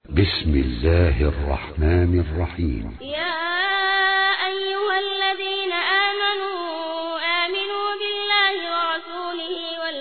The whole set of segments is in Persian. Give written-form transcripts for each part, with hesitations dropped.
بسم الله الرحمن الرحيم. يا أيها الذين آمنوا بالله ورسوله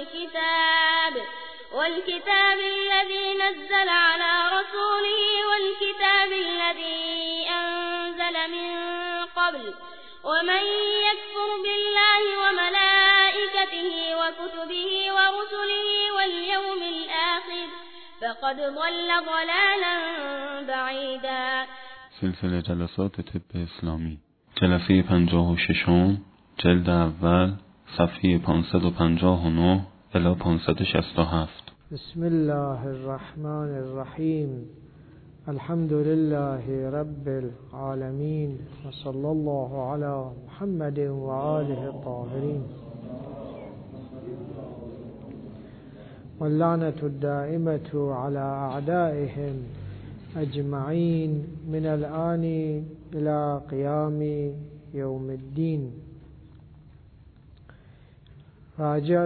والكتاب الذي نزل على رسوله والكتاب الذي أنزل من قبل ومن يكفر بالله وملائكته وكتبه ورسله واليوم الآخر فقد ضل ضلالا بعیدا. سلسله جلسات طب اسلامی، جلسه 56، جلد اول، صفحه 559 الی 567. بسم الله الرحمن الرحیم. الحمد لله رب العالمین و صلی الله علی محمد و آله الطاهرین واللعنة الدائمة على أعدائهم أجمعين من الآن إلى قيام يوم الدين. راجع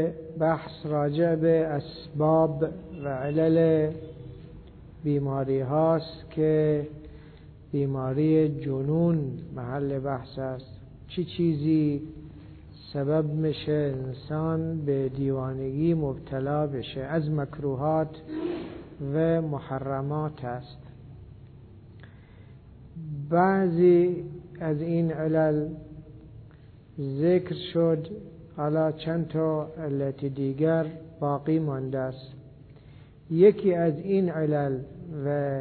به اسباب و علل بیماری هاست که بیماری جنون محل بحث است. چه چیزی سبب میشه انسان به دیوانگی مبتلا بشه؟ از مکروهات و محرمات است. بعضی از این علل ذکر شد، حالا چند تا علت دیگر باقی مانده است. یکی از این علل و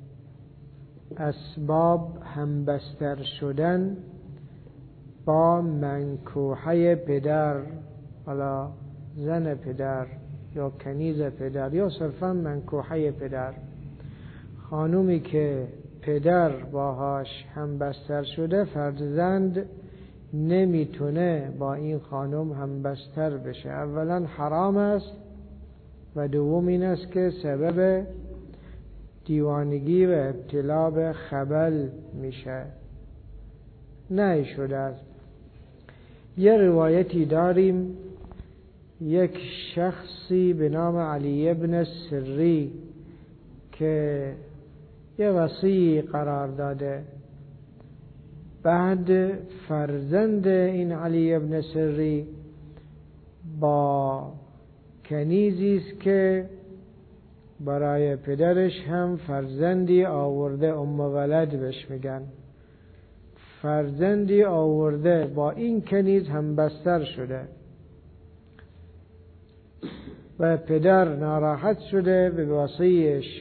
اسباب همبستر شدن با منکوحه پدر، حالا زن پدر یا کنیز پدر یا صرفا منکوحه پدر. خانومی که پدر باهاش همبستر شده، فرزند نمیتونه با این خانم همبستر بشه. اولا حرام است و دوم این است که سبب دیوانگی و ابتلا به خبل میشه. نه شده است. یه روایتی داریم، یک شخصی به نام علی ابن سری که یه وصی قرار داده. بعد فرزند این علی ابن سری با کنیزی است که برای پدرش هم فرزندی آورده، ام ولد بهش میگن. فرزندی آورده، با این کنیز هم بستر شده و پدر ناراحت شده، به وصیش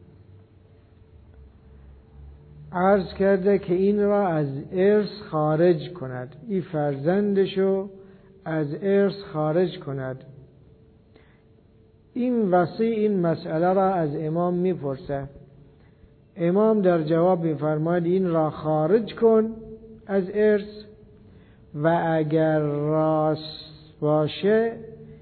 عرض کرده که این را از ارث خارج کند، این فرزندشو از ارث خارج کند. این وصی این مسئله را از امام میپرسه. امام در جواب میفرماید این را خارج کن از ارث و اگر راست باشه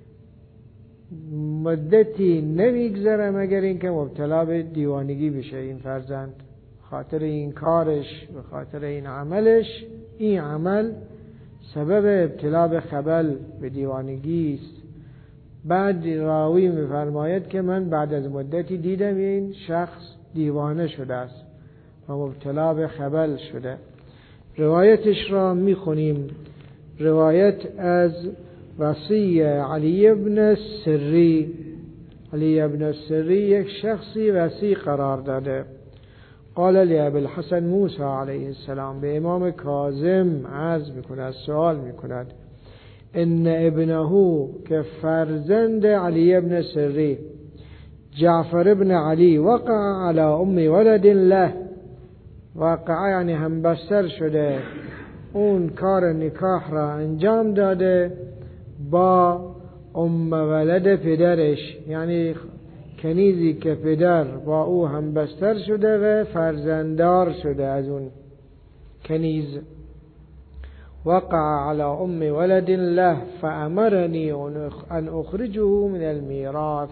مدتی نمیگذره مگر اینکه مبتلا به دیوانگی بشه این فرزند. خاطر این کارش و خاطر این عملش، این عمل سبب ابتلا به خبل به دیوانگی است. بعد راوی میفرماید که من بعد از مدتی دیدم این شخص دیوانه شده است و مبتلا به خبل شده. روایتش را میخونیم. روایت از وصی علی ابن سری. علی ابن سری یک شخصی وصی قرار داده. قال لأبي الحسن موسی علیه السلام، به امام کاظم عرض میکند، سوال میکند، ان ابنه که فرزند علی ابن سری جعفر ابن علی وقع على ام ولد له، واقعا یعنی همبستر شده، اون کار نکاح را انجام داده با ام ولد پدرش، یعنی کنیزی که پدر با او همبستر شده و فرزنددار شده از اون کنیز. وقع على ام ولد له فامرني ان اخرجه من المیراث.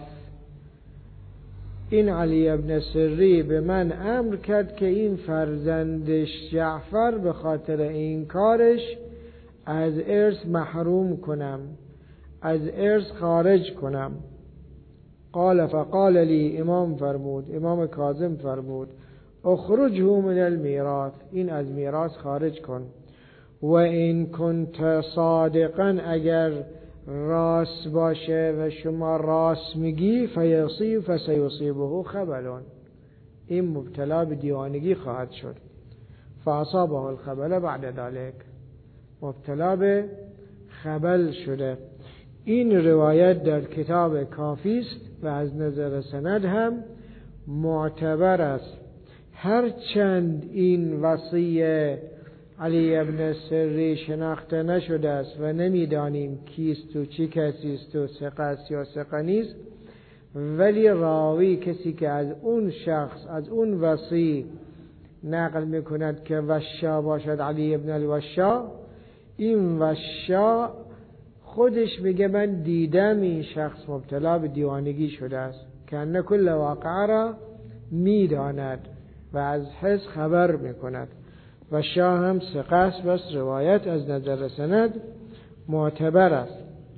این علی ابن سری به من امر کرد که این فرزندش جعفر به خاطر این کارش از ارث محروم کنم، از ارث خارج کنم. قال فقال لی، امام فرمود، امام کاظم فرمود اخرجه من المیراث، این از میراث خارج کن. و این کنت صادقا، اگر راست باشه و شما راست میگی، فسیصیبه خبل، این مبتلا به دیوانگی خواهد شد. فاصابه الخبل بعد ذلك، مبتلا به خبل شده. این روایت در کتاب کافی است و از نظر سند هم معتبر است. هرچند این وصی علی ابن سری شناخته نشده است و نمیدانیم کیست و چی کسی است و ثقه است یا ثقه نیست، ولی راوی، کسی که از اون شخص، از اون وصی نقل میکند که وشا باشد علی ابن الوشا، این وشا خودش میگه من دیدم این شخص مبتلا به دیوانگی شده است، که انه کل واقعه را میداند و از حس خبر میکند. و شاه هم ثقه است، بس روایت از نظر سند معتبر است.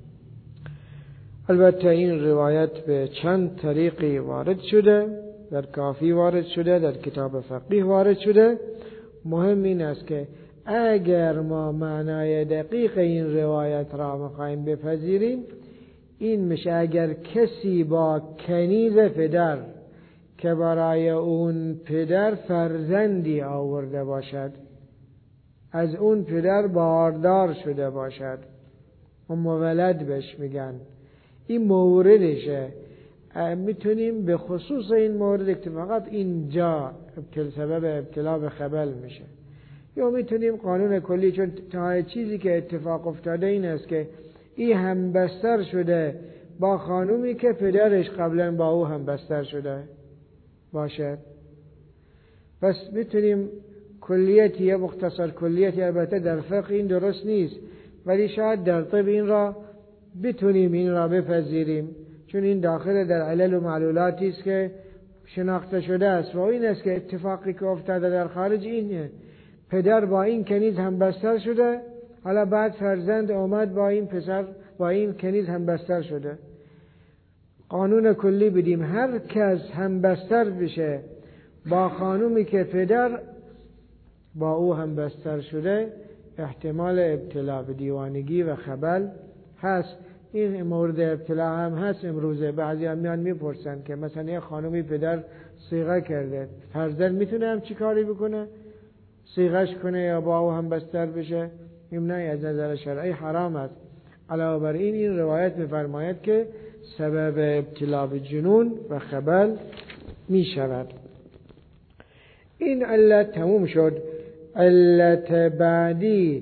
البته این روایت به چند طریقی وارد شده، در کافی وارد شده، در کتاب فقیه وارد شده. مهم این است که اگر ما معنای دقیق این روایت را میخوایم بپذیریم، این میشه اگر کسی با کنیز پدر که برای اون پدر فرزندی آورده باشد، از اون پدر باردار شده باشد، ولد بهش میگن، این موردشه. میتونیم به خصوص این مورد که فقط اینجا سبب ابتلا به خبل میشه، یا میتونیم قانون کلی، چون تا چیزی که اتفاق افتاده این است که این هم بستر شده با خانومی که پدرش قبلا با او هم بستر شده باشه. پس میتونیم کلیتی یا مختصر کلیتی، البته در فقه این درست نیست، ولی شاید در طب این را بتونیم این را بپذیریم، چون این داخل در علل و معلولاتی است که شناخته شده است. و این است که اتفاقی که افتاده در خارج اینه، پدر با این کنیز هم بستر شده، حالا بعد فرزند اومد با این پسر با این کنیز هم بستر شده. قانون کلی بدیم هر کس هم بستر بشه با خانومی که پدر با او هم بستر شده، احتمال ابتلا به دیوانگی و خبل هست. این مورد ابتلا هم هست امروزه. بعضی هم میان میپرسن که مثلا یه خانومی پدر صیغه کرده، فرزند میتونه هم چی کاری بکنه؟ صیغهش کنه یا با او هم بستر بشه؟ این نه، از نظر شرعی حرام است. علاوه بر این روایت میفرماید که سبب ابتلا به جنون و خبل می شود. این علت تموم شد. علت بعدی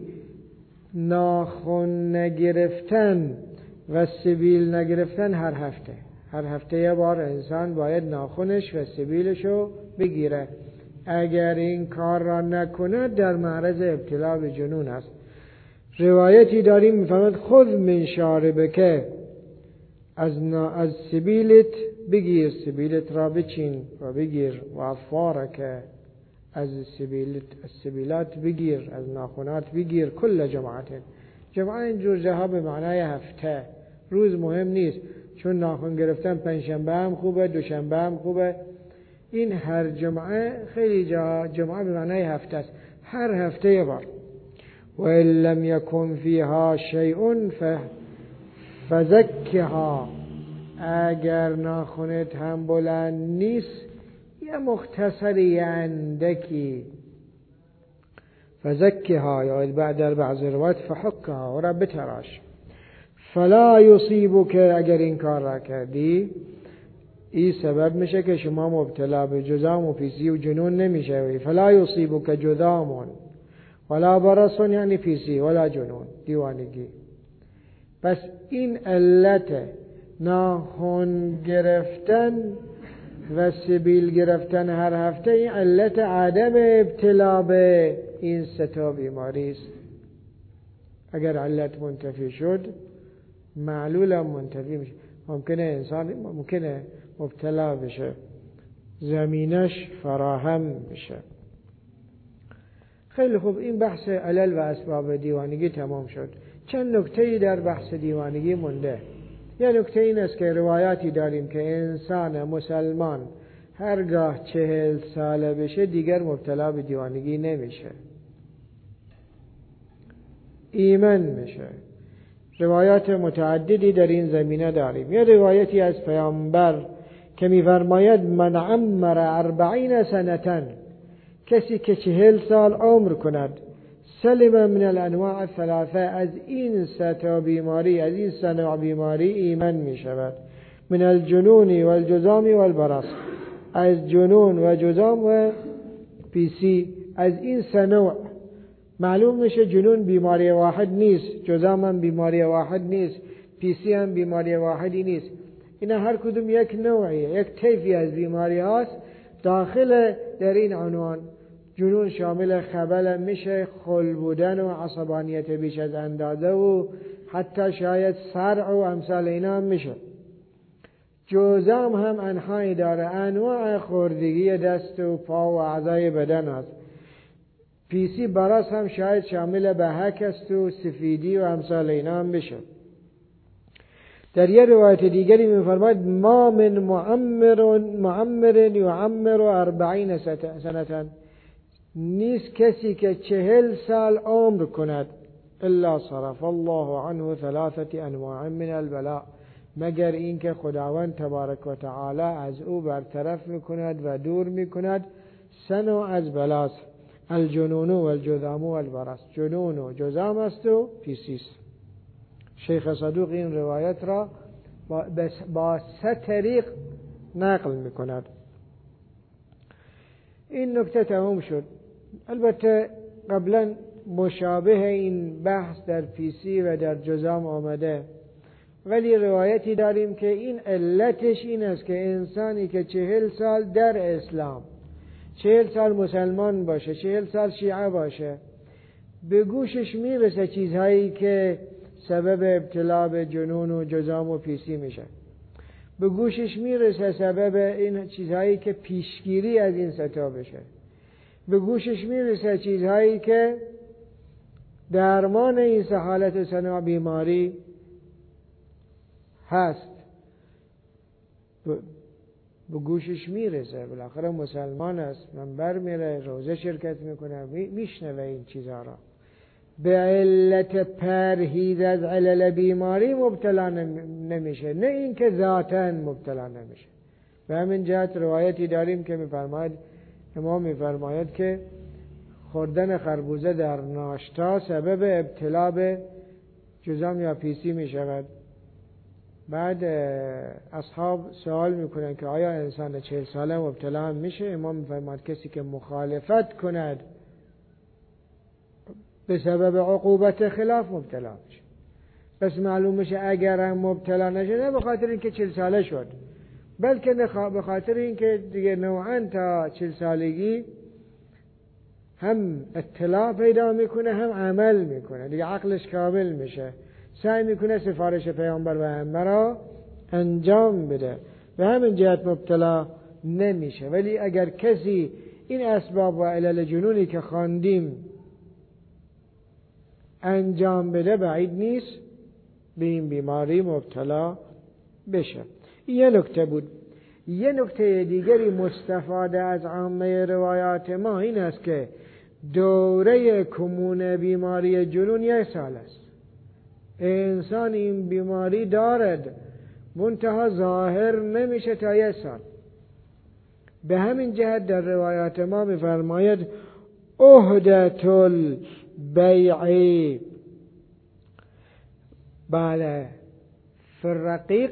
ناخن نگرفتن و سبیل نگرفتن. هر هفته یه بار انسان باید ناخنش و سبیلشو بگیره. اگر این کار را نکنه در معرض ابتلا به جنون است. روایتی داریم میفهمد خذ من شاربک، از سبیلت بگیر، سبیلت را بچین و بگیر، و اظفارک، از سبیلات بگیر، از ناخنات بگیر، کل جمعه اینجور جاها به معنای هفته، روز مهم نیست، چون ناخن گرفتن پنجشنبه هم خوبه، دوشنبه هم خوبه. این هر جمعه، خیلی جمعه به معنای هفته است، هر هفته یه بار. و ان لم یکن فیها شیء فزکها، اگر ناخنت هم بلند نیست، یه مختصری اندکی، فزکها، یا در بعض روایات فحکها، و را بتراش. فلا یصیبک، اگر این کار را کردی، این سبب میشه که شما مبتلا به جذام و پیسی و جنون نمیشه. فلا یصیبک جذام ولا برص، یعنی پیسی، ولا جنون، دیوانگی. پس این علت ناخن گرفتن و سبیل گرفتن هر هفته، این علت عدم ابتلا به این سه تا بیماری است. اگر علت منتفی شد، معلول هم منتفی میشه. ممکنه انسان مبتلا بشه، زمینش فراهم میشه. خیلی خوب، این بحث علل و اسباب دیوانگی تمام شد. چند نکته‌ای در بحث دیوانگی مونده. یه نکته این است که روایاتی داریم که انسان مسلمان هرگاه 40 ساله بشه دیگر مبتلا به دیوانگی نمیشه، ایمن میشه. روایات متعددی در این زمینه داریم. یه روایتی از پیامبر که می‌فرماید من عمر 40 سنة، کسی که 40 سال عمر کند، سلم من الانواع الثلاثه، از این سه تا بیماری، از این سه نوع بیماری ایمن می شود. من الجنون و الجذام و البرص، از جنون و جذام و پیسی، از این سه نوع معلوم میشه جنون بیماری واحد نیست، جذام هم بیماری واحد نیست، پیسی هم بیماری واحدی نیست. اینا هر کدوم یک نوعیه، یک طیفی از بیماری هاست داخل در این عنوان. جنون شامل خبل میشه، خل بودن و عصبانیت بیش از اندازه و حتی شاید صرع و امثال اینا هم میشه. جذام هم انواعی داره، انواع خوردگی دست و پا و اعضای بدن است. پیسی برص هم شاید شامل بهک است و سفیدی و امثال اینا هم میشه. در یه روایت دیگری می‌فرماید ما من معمر یعمر 40 سنة، نیست کسی که 40 سال عمر کند الا صرف الله عنه 3 انواع من البلاء، مگر اینکه خداوند تبارک و تعالی از او برطرف میکند و دور میکند 3 نوع از بلاست: الجنون و الجذام و البرص. جنون و جذام است و پیسیس. شیخ صدوق این روایت را با 3 طریق نقل میکند. این نکته تمام شد. البته قبلا مشابه این بحث در پیسی و در جذام آمده، ولی روایتی داریم که این علتش این است که انسانی که 40 سال در اسلام، 40 سال مسلمان باشه، 40 سال شیعه باشه، به گوشش میرسه چیزهایی که سبب ابتلا به جنون و جذام و پیسی میشه، به گوشش میرسه سبب این چیزهایی که پیشگیری از این ستا بشه، به گوشش میرسه چیزهایی که درمان این سه حالت و سه نوع بیماری هست، به گوشش میرسه. بالاخره مسلمان است، منبر میره، روزه شرکت میکنه، میشنوه این چیزها را. به علت پرهیز از علل بیماری مبتلا نمیشه، نه اینکه ذاتاً مبتلا نمیشه. به همین جهت روایتی داریم که امام میفرماید که خوردن خربوزه در ناشتا سبب ابتلا به جذام یا پیسی میشود. بعد اصحاب سوال میکنن که آیا انسان 40 ساله مبتلا هم میشه؟ امام میفرماید کسی که مخالفت کند به سبب عقوبت خلاف مبتلا میشه. بس معلوم میشه اگر هم مبتلا نشه، نه به خاطر اینکه 40 ساله شد، بلکه به خاطر اینکه دیگه نوعاً تا 40 سالگی هم اطلاع پیدا میکنه هم عمل میکنه، دیگه عقلش کامل میشه، سعی میکنه سفارش پیامبر و ائمه را انجام بده، به همین جهت مبتلا نمیشه. ولی اگر کسی این اسباب و علل جنونی که خواندیم انجام بده، بعید نیست به این بیماری مبتلا بشه. یه نکته بود. یه نکته دیگری مستفاده از عامه روایات ما این است که دوره کمون بیماری جنون 1 سال است. انسان این بیماری دارد، منتها ظاهر نمیشه تا 1 سال. به همین جهت در روایات ما می‌فرماید عهدة البیع، بله، فی الرقیق،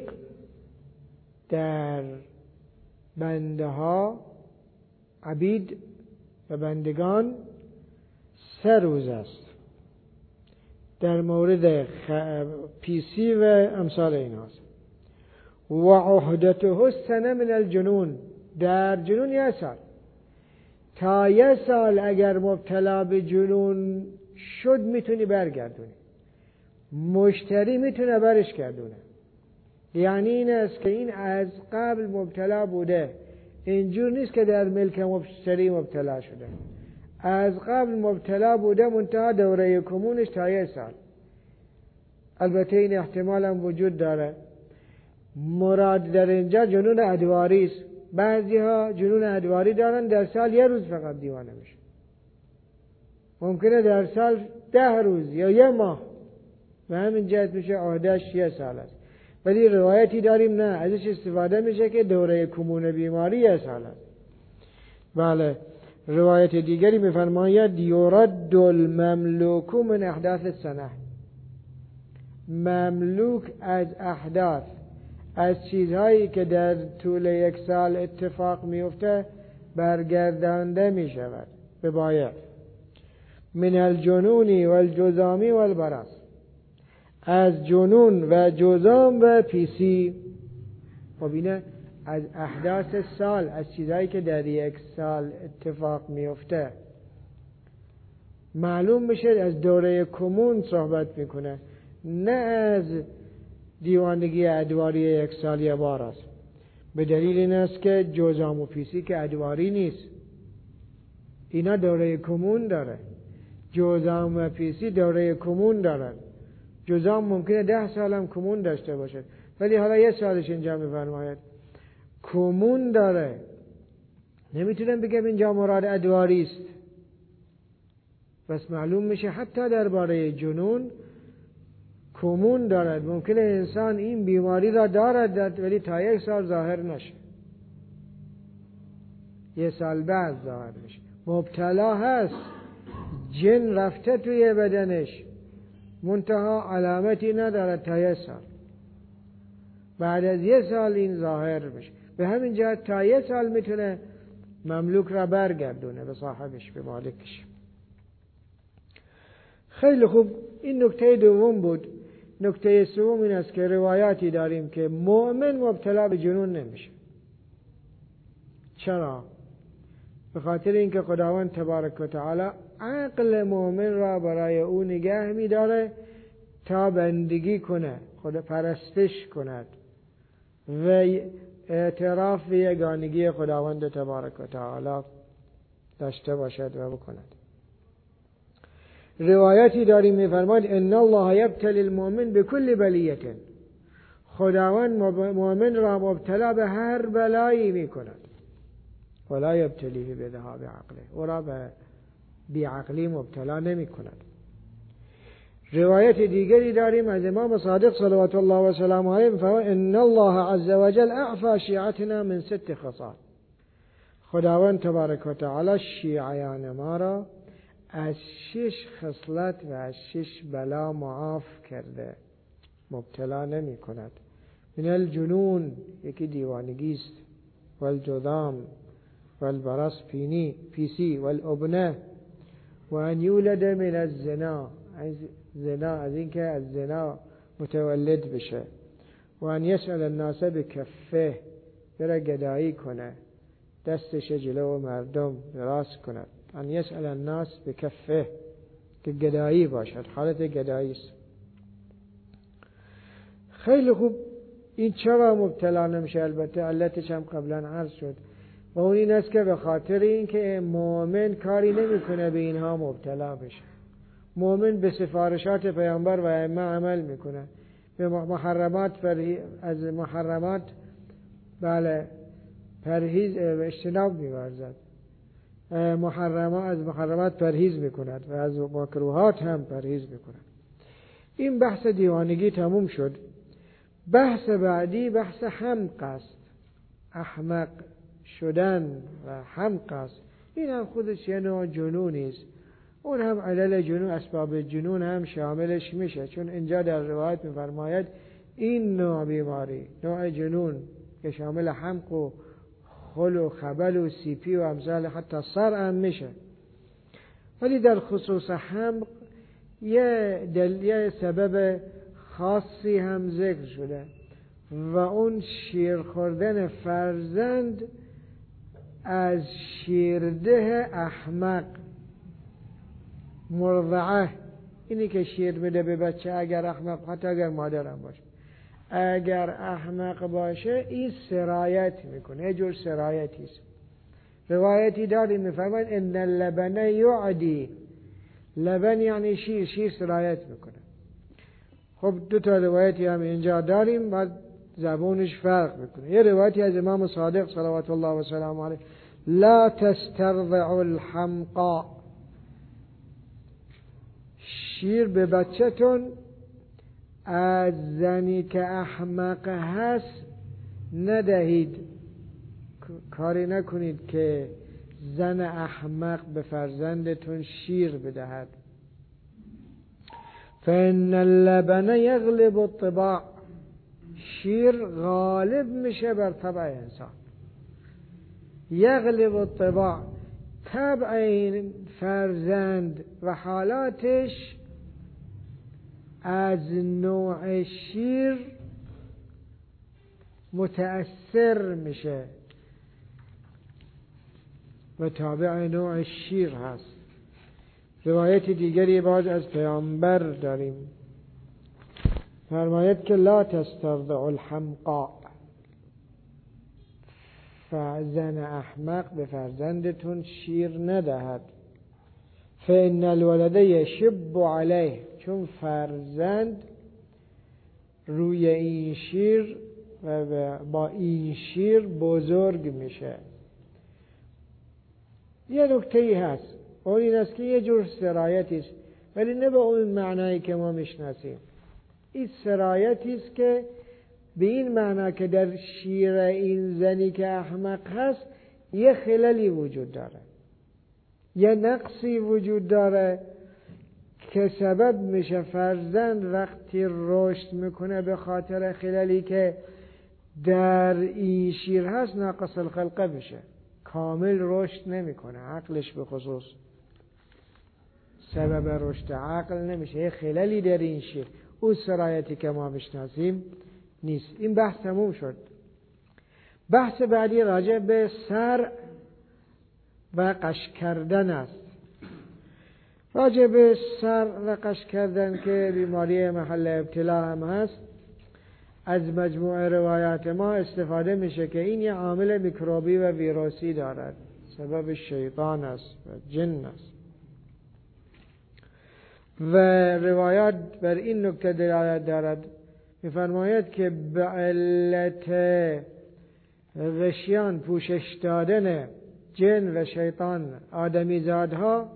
در بنده ها، عبید و بندگان 3 روز است. در مورد پیسی و امثال این هاست. و عهدته السنه من الجنون، در جنون 1 سال. تا 1 سال اگر مبتلا به جنون شد میتونی برگردونی، مشتری میتونه برش گردونه. یعنی این است که این از قبل مبتلا بوده، اینجور نیست که در ملک مشتری مبتلا شده، از قبل مبتلا بوده، منتها دوره کمونش تا 1 سال. البته این احتمال هم وجود داره مراد در اینجا جنون ادواری است. بعضی ها جنون ادواری دارن، در سال 1 روز فقط دیوانه میشه. ممکنه در سال 10 روز یا 1 ماه، و همین جهت میشه عهده‌اش 1 سال است. ولی روایتی داریم نه، ازش استفاده میشه که دوره کمون بیماری 1 سال است. بله. روایت دیگری میفرماید یرد المملوک من احداث السنه، مملوک از احداث، از چیزهایی که در طول 1 سال اتفاق میفته برگردانده میشود به بایع. من الجنون والجذام والبرص، از جنون و جذام و پیسی. خب اینه از احداث سال، از چیزهایی که در 1 سال اتفاق میفته. معلوم میشه از دوره کمون صحبت میکنه، نه از دیوانگی ادواری 1 سال 1 بار است. به دلیل این است که جذام و پیسی که ادواری نیست، اینا دوره کمون داره. جذام و پیسی دوره کمون دارن. جذام ممکنه 10 سال هم کمون داشته باشه، ولی حالا 1 سالش اینجا میفرماید کمون داره. نمیتونم بگم اینجا مراد ادواری است. بس معلوم میشه حتی درباره جنون کمون دارد. ممکنه انسان این بیماری را دارد ولی تا 1 سال ظاهر نشه، 1 سال بعد ظاهر میشه. مبتلا هست، جن رفته توی بدنش، منتها علامتی ندارد تا 1 سال. بعد از 1 سال این ظاهر میشه. به همین جهت تا 1 سال میتونه مملوک را برگردونه به صاحبش، به مالکش. خیلی خوب. این نکته دوم بود. نکته سوم این است که روایاتی داریم که مؤمن مبتلا به جنون نمیشه. چرا؟ به خاطر اینکه خداوند تبارک و تعالی عقل مؤمن را برای او نگه می‌داره تا بندگی کنه، خدا پرستش کند و اعتراف به یگانگی خداوند تبارک و تعالی داشته باشد و بکند. روایتی داریم می‌فرماید ان الله یبتلی المؤمن بكل بلیة، خداوند مؤمن را مبتلا به هر بلایی می‌کند، ولا یبتلیه بذهاب عقله، او را به بیعقلی مبتلا نمی کند. روایت دیگری داریم از امام صادق صلوات الله و سلامه علیه می‌فرماید ان الله عز وجل اعفى شیعتنا من 6 خصال، خداوند تبارک و تعالی شیعیان ما را از 6 خصلت و از 6 بلا معاف کرده، مبتلا نمی کند. من الجنون، یکی دیوانگی است، والجذام والبرص پیسی، والابنه، و ان یولد من الزنا، از اینکه از زنا متولد بشه، و ان یسأل الناس بکفه، بره گدایی کنه، دستش جلو مردم دراز کند. ان یسأل الناس بکفه، که گدایی باشد، حالت گدایی است. خیلی خوب. این چرا مبتلا نمیشه؟ البته علتش هم قبلا عرض شد، و اون این است که به خاطر اینکه مؤمن کاری نمیکنه به اینها مبتلا بشه. مؤمن به سفارشات پیامبر و ائمه عمل میکنه، به محرمات از محرمات پرهیز و اجتناب می‌ورزد، از محرمات پرهیز میکند و از مکروهات هم پرهیز میکند. این بحث دیوانگی تموم شد. بحث بعدی بحث حمق است، احمق شدن و حمق است. این هم خودش یه نوع جنونی است. اون هم علل جنون، اسباب جنون هم شاملش میشه، چون اینجا در روایت میفرماید این نوع بیماری، نوع جنون که شامل حمق و خل و خبل و سیپی و امثال حتی سر هم میشه. ولی در خصوص حمق یه سبب خاصی هم ذکر شده و اون شیر خوردن فرزند از شیرده احمق، مرضعه. اینی که شیر میده به بچه، اگر احمق، حتی اگر مادرم باشه، اگر احمق باشه این سرایت میکنه، یه جور سرایتی است. روایتی داریم میفرماید ان اللبن یعدی، لبن یعنی شیر سرایت میکنه. خب 2 تا روایتی هم اینجا داریم. بعد زبونش فرق میکنه. یه روایتی از امام صادق صلوات الله و سلام علیه: لا تسترضع الحمقا، شیر به بچه‌تون از زنی که احمق هست ندهید، کاری نکنید که زن احمق به فرزندتون شیر بدهد. فإن اللبن یغلب الطباع، شیر غالب میشه بر طبع انسان. یغلب الطباع، طبع این فرزند و حالاتش از نوع شیر متأثر میشه و تابع نوع شیر هست. روایت دیگری باز از پیامبر داریم، فرماید که لا تسترضع الحمقا، زن احمق به فرزندتون شیر ندهد. فإن الولد یشب علیه، چون فرزند روی این شیر و با این شیر بزرگ میشه. یه نکته‌ای هست، اون این است که یه جور سرایتی است، ولی نه به اون معنایی که ما میشناسیم. این سرایتی است که به این معنا که در شیر این زنی که احمق هست یه خللی وجود داره، یه نقصی وجود داره که سبب میشه فرزند وقتی رشد میکنه به خاطر خللی که در این شیر هست ناقص الخلقه میشه، کامل رشد نمیکنه، عقلش به خصوص سبب رشد عقل نمیشه، یه خللی در این شیر. اون سرایتی که ما میشناسیم نیست. این بحث تموم شد. بحث بعدی راجع به سر و قش کردن است. راجع به سر و قش کردن که بیماری محل ابتلا هم هست، از مجموعه روایات ما استفاده میشه که این یه عامل میکروبی و ویروسی دارد، سبب شیطان است و جن است. و روایات بر این نکته دلالت دارد، می‌فرماید که به علت غشیان، پوشش دادن جن و شیطان آدمی زادها،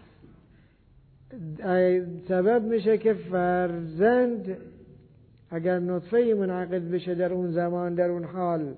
سبب میشه که فرزند اگر نطفه منعقد بشه در اون زمان، در اون حال،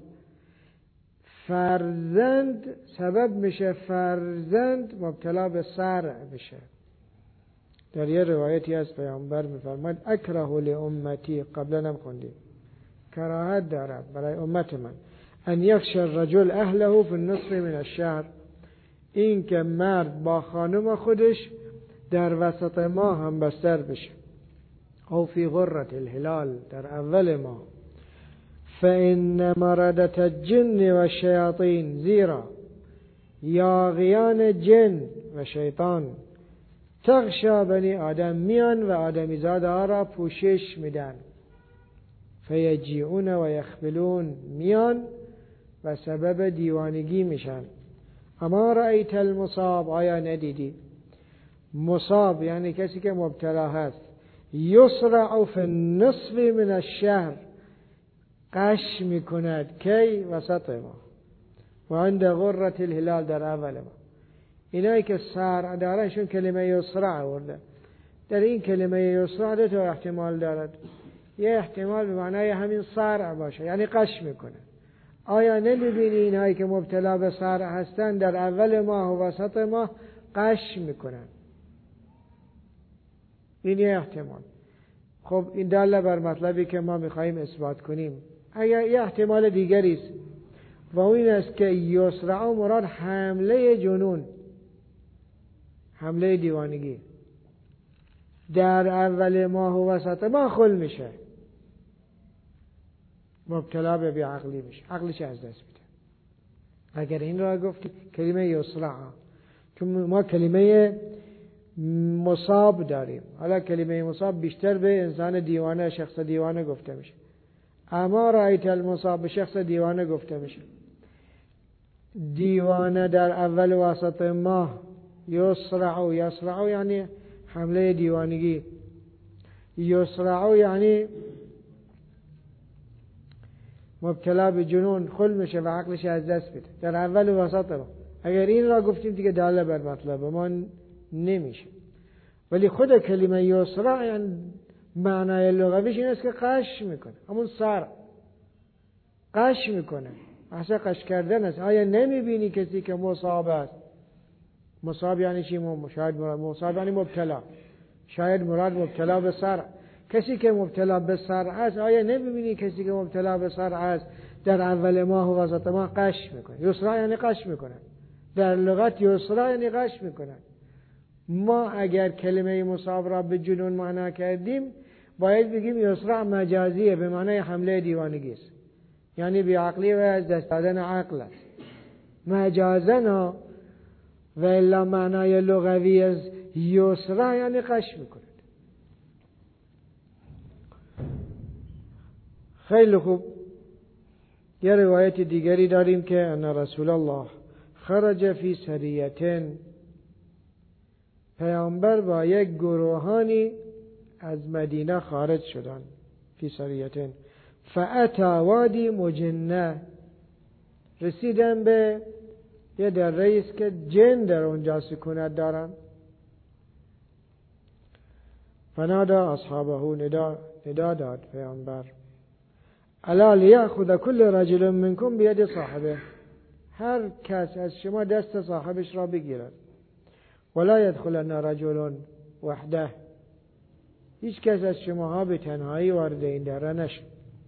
فرزند سبب میشه فرزند مبتلا به صرع بشه. در یه روایتی از پیامبر میفرماید اکره لامتی، قبلا هم خوندیم، کراهت دارم برای امت من، ان یخشى الرجل اهله فی النصف من الشهر، این که مرد با خانم خودش در وسط ماه هم بستر بشه، او فی غرة الهلال، در اول ماه. فإن مردة الجن و الشیاطین، زیرا یاغیان جن و شیطان، تغشا بنی آدم، میان و آدمی زاده ها را پوشش میدن. فیجیعون و یخبلون، میان و سبب دیوانگی میشن. اما رأیت المصاب، آیا ندیدی؟ مصاب یعنی کسی که مبتلا هست. یسرع فی النصف من الشهر، قش میکند کی؟ وسط ما. و عند غرة الهلال، در اول ما. اینایی که صرع دارنشون کلمه یسرع آورده. در این کلمه یسرع دو تا احتمال دارد. یه احتمال به معنای همین صرع باشه، یعنی قش میکنه. آیا نمیبینی اینایی که مبتلا به صرع هستن در اول ماه و وسط ماه قش میکنن؟ این یه احتمال. خب این داله بر مطلبی که ما میخواییم اثبات کنیم. اگر یه احتمال دیگری است و این است که یسرع مراد حمله جنون، حمله دیوانگی، در اول ماه و وسط ماه خل میشه، مبتلا به بیعقلی میشه، عقلش از دست میده. اگر این را گفتی کلمه یسرع، چون ما کلمه مصاب داریم، حالا کلمه مصاب بیشتر به انسان دیوانه، شخص دیوانه گفته میشه. اما رأیت المصاب، به شخص دیوانه گفته میشه. دیوانه در اول و وسط ماه یسرع، یسرع یعنی حمله دیوانگی، یسرع یعنی مبتلا به جنون خل میشه و عقلش از دست میده در اول و وسط ما. اگر این را گفتیم دیگه داله بر مطلب ما نمیشه. ولی خود کلمه یسرا یعنی معنای لغویش این است که قش میکنه، همون سر قش میکنه، اصلا قش کردن است. آیا نمیبینی کسی که مصاب است؟ مصاب یعنی چی؟ شاید مراد مصاب یعنی مبتلا، شاید مراد مبتلا به سر. کسی که مبتلا به سر است، آیا نمیبینی کسی که مبتلا به سر است در اول ماه و وسط ماه قش میکنه؟ یسرا یعنی قش میکنه، در لغت یسرا یعنی قش میکنه. ما اگر کلمه مصاب را به جنون معنا کردیم باید بگیم یسرا مجازیه، به معنای حمله دیوانگی است، یعنی بی عقلی و از دست دادن عقل است مجازا. و الا معنای لغوی از یسرا یعنی قش میکنه. خیلی خوب. یه روایت دیگری داریم که ان رسول الله خرج فی سریة، پیامبر با یک گروهانی از مدینه خارج شدن فی سریة، فاتا وادی مجنه، رسیدن به یه دره است که جن در اونجا سکونت دارن. فنادا اصحابه، ندا داد پیامبر، الا لیأخذ کل رجل منکم بید صاحبه، هر کس از شما دست صاحبش را بگیرد. ولا یدخلن رجل وحده، هیچ کس از شماها به تنهایی وارد این دره نشد.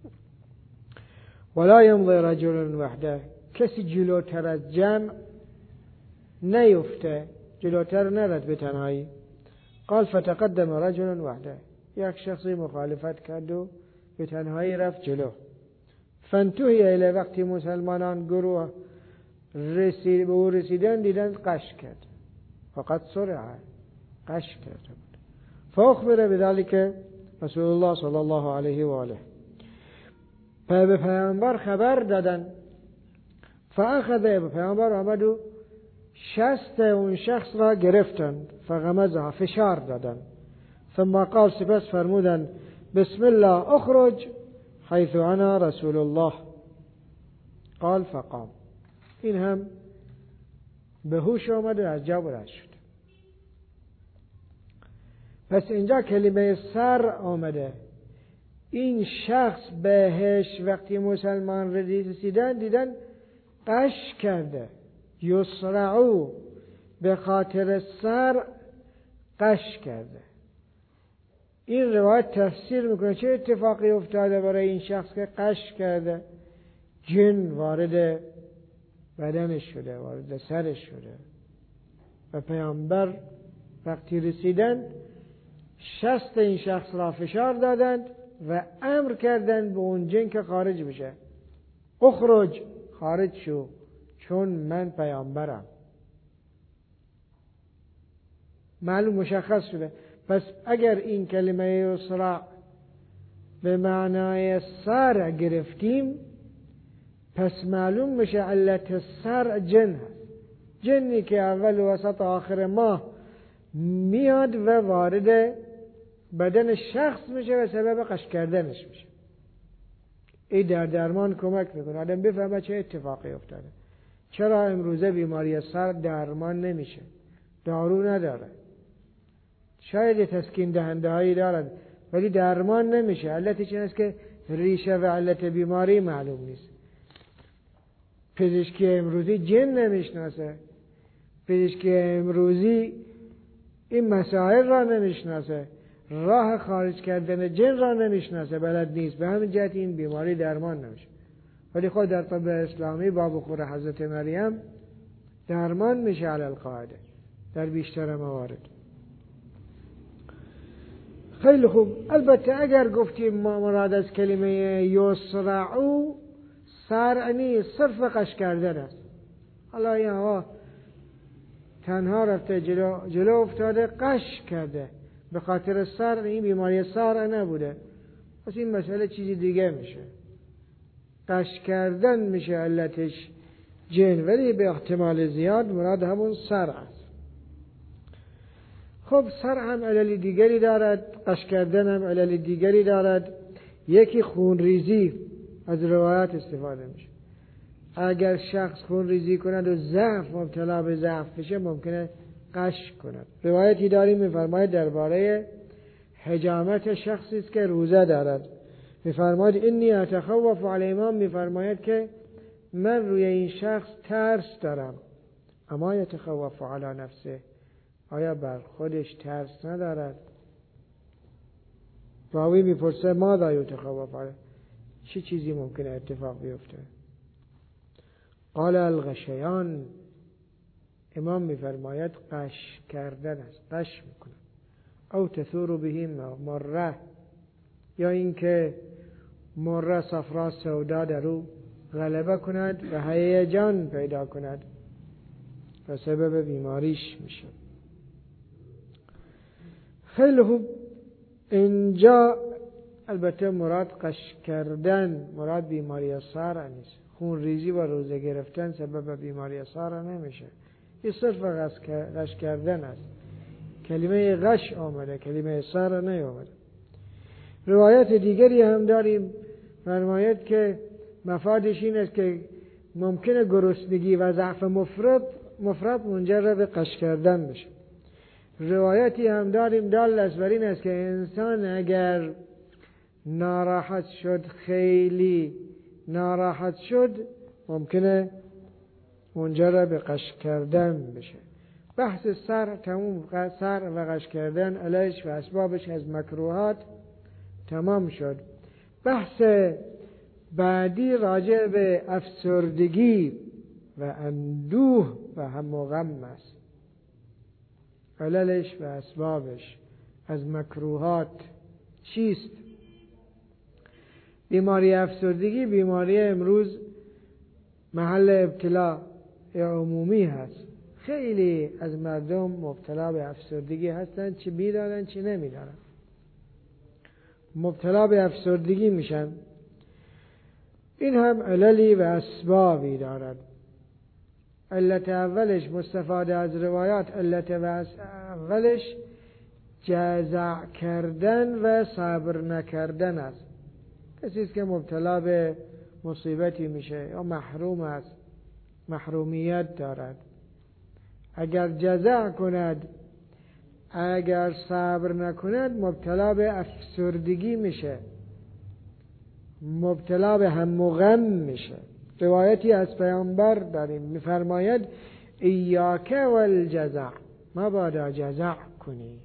ولا یمضی رجل وحده، کسی جلوتر از جمع نیفته، جلوتر نرد به تنهایی. قال فتقدم رجل وحده، یک شخصی مخالفت کرد و به تنهایی رفت جلو. فانتهی الی، وقتی مسلمانان گروه به او رسیدن دیدن قش کرد، فقط سرعه قش کرده بود. فاخبر بذلك رسول الله صلی الله علیه و آله، به پیامبر خبر دادن. فاخذ، پیامبر آمد و شست اون شخص را گرفتند، فغمزها، فشار دادن. ثم قال، سپس فرمودن بسم الله اخرج حيث انا رسول الله. قال فقام، این هم به هوش آمد و از جا بلند شد. پس اینجا کلمه سر آمده. این شخص بهش وقتی مسلمان رسیدن دیدن قش کرده، یسرعو، به خاطر سر قش کرده. این روایت تفسیر میکنه چه اتفاقی افتاده برای این شخص که قش کرده. جن وارد بدنش شده، وارد سرش شده و پیامبر وقتی رسیدن شست این شخص را فشار دادند و امر کردند به اون جن که خارج بشه. اخرج، خارج شو، چون من پیامبرم. معلوم مشخص شده. پس اگر این کلمه یسرع به معنای سر گرفتیم، پس معلوم میشه علت سر جن هست. جنی که اول و وسط آخر ماه میاد و وارد بدن شخص میشه و سبب قش کردنش میشه. این در درمان کمک میکنه آدم بفهمه چه اتفاقی افتاده. چرا امروزه بیماری سر درمان نمیشه؟ دارو نداره، شاید تسکین دهنده هایی دارد ولی درمان نمیشه. علتش این است که ریشه و علت بیماری معلوم نیست. پزشکی امروزی جن نمیشناسه، پزشکی امروزی این مسائل را نمیشناسه، راه خارج کردن جن را نمیشناسه، بلد نیست. به همین جهت این بیماری درمان نمیشه. ولی خود در طب اسلامی با بخور حضرت مریم درمان میشه علی القاعده در بیشتر موارد. خیلی خوب. البته اگر گفتیم ما مراد از کلمه یسرعو سرع نیست، صرف قش کردن است. حالا این هوا تنها رفته جلو افتاده قش کرده، به خاطر سر این بیماری سرع نبوده. پس این مسئله چیزی دیگه میشه، قش کردن میشه علتش جن، ولی به احتمال زیاد مراد همون سر است. خب سر هم علل دیگری دارد، قش کردن هم علل دیگری دارد. یکی خونریزی از روایات استفاده میشه. اگر شخص خون ریزی کند و ضعف مبتلا به ضعف بشه ممکنه غش کند. روایتی داریم میفرماید درباره حجامت شخصی است که روزه دارد، میفرماید انی اتخوف علی امام، میفرماید که من روی این شخص ترس دارم. اما یتخوف علی نفسه، آیا بر خودش ترس ندارد؟ راوی میپرسه ماذا یتخوف علی، چه چیزی ممکنه اتفاق بیفته؟ قال الغشیان، امام میفرماید غش کردن است، غش میکنه. او تثور به مره، یا اینکه مره صفرا سودا در او غلبه کند و هیجان پیدا کند و سبب بیماریش میشه. خیلی خوب، اینجا البته مراد غش کردن، مراد بیماری ساره نیست. خون ریزی و روزه گرفتن سبب بیماری ساره نمیشه، این صرف غش کردن است. کلمه غش آمده، کلمه ساره نیامده. روایت دیگری هم داریم فرماید که مفادش این است که ممکنه گرسنگی و ضعف مفرط منجر به غش کردن بشه. روایتی هم داریم دال است بر این است که انسان اگر ناراحت شد، خیلی ناراحت شد، ممکنه منجر به غش کردن بشه. بحث سر و غش کردن علیش و اسبابش از مکروهات تمام شد. بحث بعدی راجع به افسردگی و اندوه و هم و غم است. عللش و اسبابش از مکروهات چیست؟ بیماری افسردگی بیماری امروز محل ابتلا عمومی هست. خیلی از مردم مبتلا به افسردگی هستند، چه میدانن چه نمیدانن. مبتلا به افسردگی میشن. این هم عللی و اسبابی دارد. علت اولش مستفاده از روایات، علت اولش جزع کردن و صبر نکردن است. کسی است که مبتلا به مصیبتی میشه یا محروم است، محرومیت دارد، اگر جزع کند، اگر صبر نکند، مبتلا به افسردگی میشه، مبتلا به هم و غم میشه. روایتی از پیامبر داریم میفرماید ایاک والجزع، مبادا جزع کنی،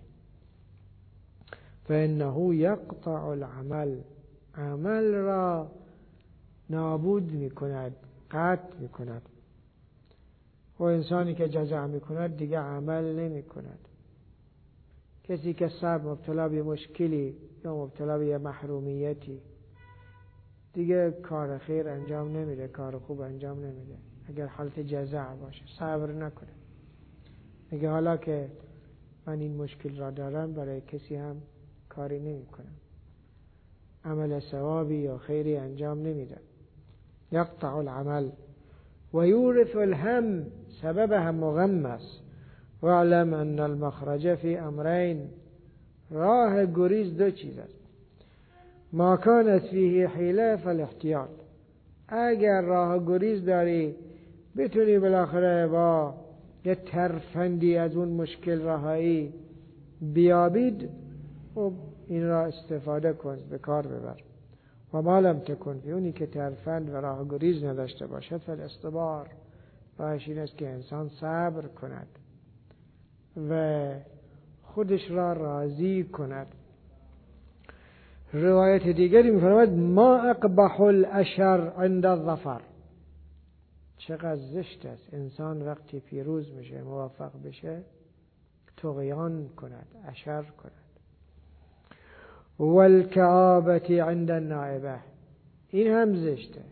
فانه یقطع العمل، عمل را نابود میکند، قطع میکند. و انسانی که جزع میکند دیگه عمل نمیکند. کسی که صبر مبتلا به مشکلی یا مبتلا به محرومیتی دیگه کار خیر انجام نمیده، کار خوب انجام نمیده اگر حالت جزع باشه، صبر نکنه. میگه حالا که من این مشکل را دارم برای کسی هم کاری نمی کنم، عمل ثوابی یا خیری انجام نمیده. یقطع العمل و یورث الهم، سبب هم و غم است. واعلم ان المخرج فی امرین، راه گریز دو چیز است. ما کانت فیه حیله فالاحتیاط، اگر راه گریز داری بتونی بالاخره با یه ترفندی از اون مشکل رهایی بیابید، خب این را استفاده کن، به کار ببر. و ما لم تکن فی، اونی که ترفند و راه گریز نداشته باشد، فالاستبار، راهش این است که انسان صبر کند و خودش را راضی کند. روایت دیگری می‌فرماید ما اقبح الاشر عند الظفر، چقدر زشت است انسان وقتی پیروز میشه، موفق بشه، طغیان کند، اشر کند. والکآبة عند النائبه، این هم زشته.